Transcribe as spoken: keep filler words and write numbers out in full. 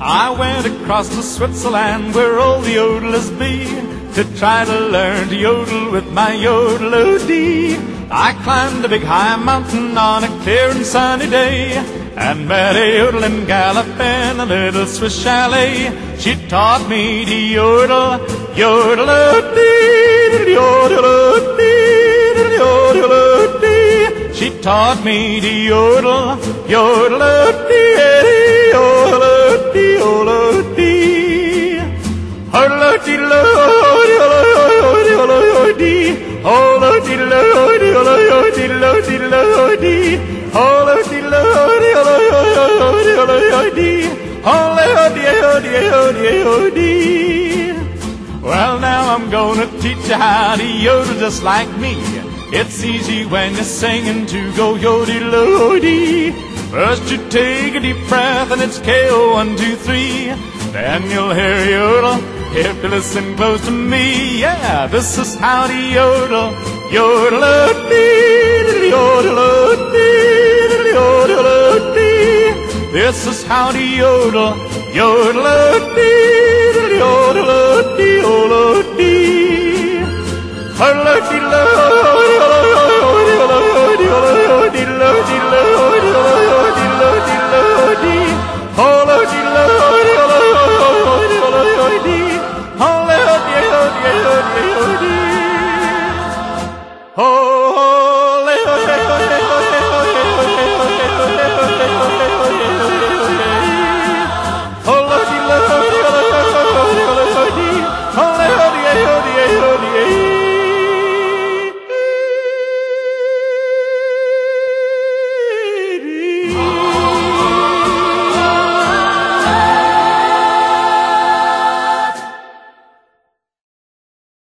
I went across to Switzerland where all the yodelers be to try to learn to yodel with my yodel-o-dee. I climbed a big high mountain on a clear and sunny day and met a yodeling gal up in a little Swiss chalet. She taught me to yodel, yodel-o-dee, yodel-o-dee, yodel-o-dee. She taught me to yodel, yodel-o-dee, yodel-o-dee, yodel-o-dee. Ho-lo-dee-lo-dee-lo-dee-lo-dee, ho-lo-dee-lo-dee-lo-dee-lo-dee-lo-dee, ho-lo-dee-lo-dee-lo-dee-lo-dee, ho-lo-dee-lo-dee-lo-dee-lo-dee. Well, now I'm gonna teach you how to yodel just like me. It's easy when you're singing to go yodel-o-dee. First you take a deep breath and it's K O one, two, three. Then you'll hear yodel if you listen close to me. Yeah, this is how to yodel. Yodel-o-dee, yodel-o-dee, yodel-o-dee. This is how to yodel. Yodel-o-dee, yodel-o-dee, yodel-o-dee. Ho-lo-dee-lo.